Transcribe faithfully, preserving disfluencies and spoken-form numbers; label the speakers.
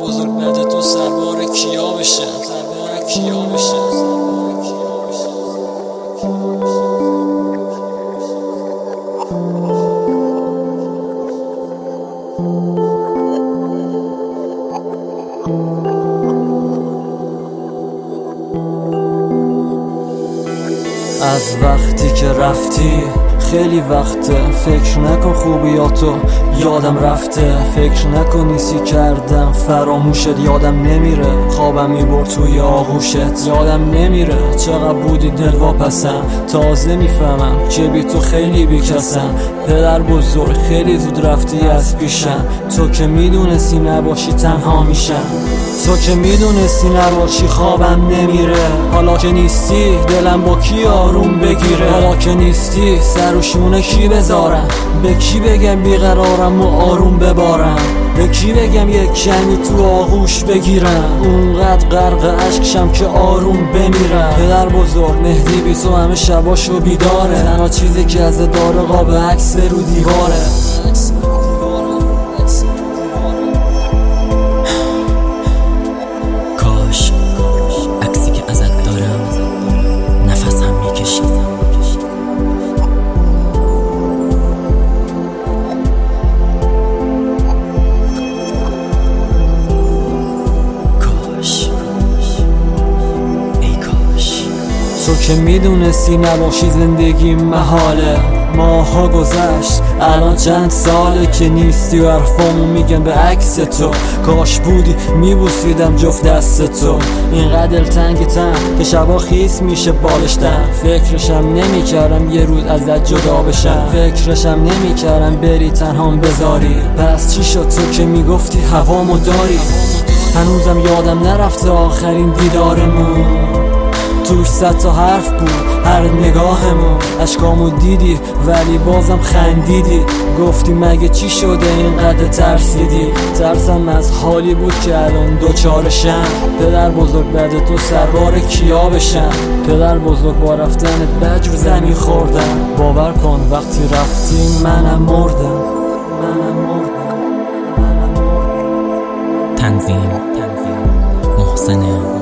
Speaker 1: بزرگ بعد تو سربار کیا بشه، سربار کیا بشه.
Speaker 2: از وقتی که رفتی خیلی وقته، فکر نکن خوبیاتو یادم رفته، فکر نکن نیستی کردم فراموشت، یادم نمیره خوابم میبرد توی آغوشت، یادم نمیره چقدر بودی دلواپسم، تازه میفهمم که بی تو خیلی بیکسم. پدر بزرگ خیلی زود رفتی از پیشم، تو که میدونستی نباشی تنها میشم، تو که میدونستی نباشی خوابم نمیره. حالا که نیستی دلم با کی آروم بگیره، حالا که نیستی سر و شونه کی بذارم، به کی بگم بیقرارم و آروم ببارم، به کی بگم یک کمی تو آغوش بگیرم، اونقدر غرق عشقشم که آروم بمیرم. پدر بزرگ مهدی بی تو همه شباشو بیداره، تنها چیزی که از داره قاب عکس رو دیواره.
Speaker 3: کاش عکسی که ازت دارم نفسم میکشید،
Speaker 2: تو که میدونستی نباشی زندگی محاله، ماها گذشت الان چند ساله که نیستی و حرفامو میگم به عکس تو، کاش بودی میبوسیدم جفت دست تو، اینقدر دلتنگتم که شبا خیس میشه بالشتم، فکرشم نمیکردم یه روز ازت جدا بشم، فکرشم نمیکردم بری تنهام بذاری، پس چی شد تو که میگفتی هوامو داری؟ هنوزم یادم نرفته آخرین دیدارمون، توش صد تا حرف بود هر نگاهمون، اشکامو دیدی ولی بازم خندیدی، گفتی مگه چی شده اینقدر ترسیدی؟ ترسم از حالی بود که الان دوچارشم، پدر بزرگ بعد تو سربار کیا بشم، پدر بزرگ با رفتنت بجر زمین خوردم، باور کن وقتی رفتی منم مردم، منم مردم، منم مردم.
Speaker 3: تنظیم محسن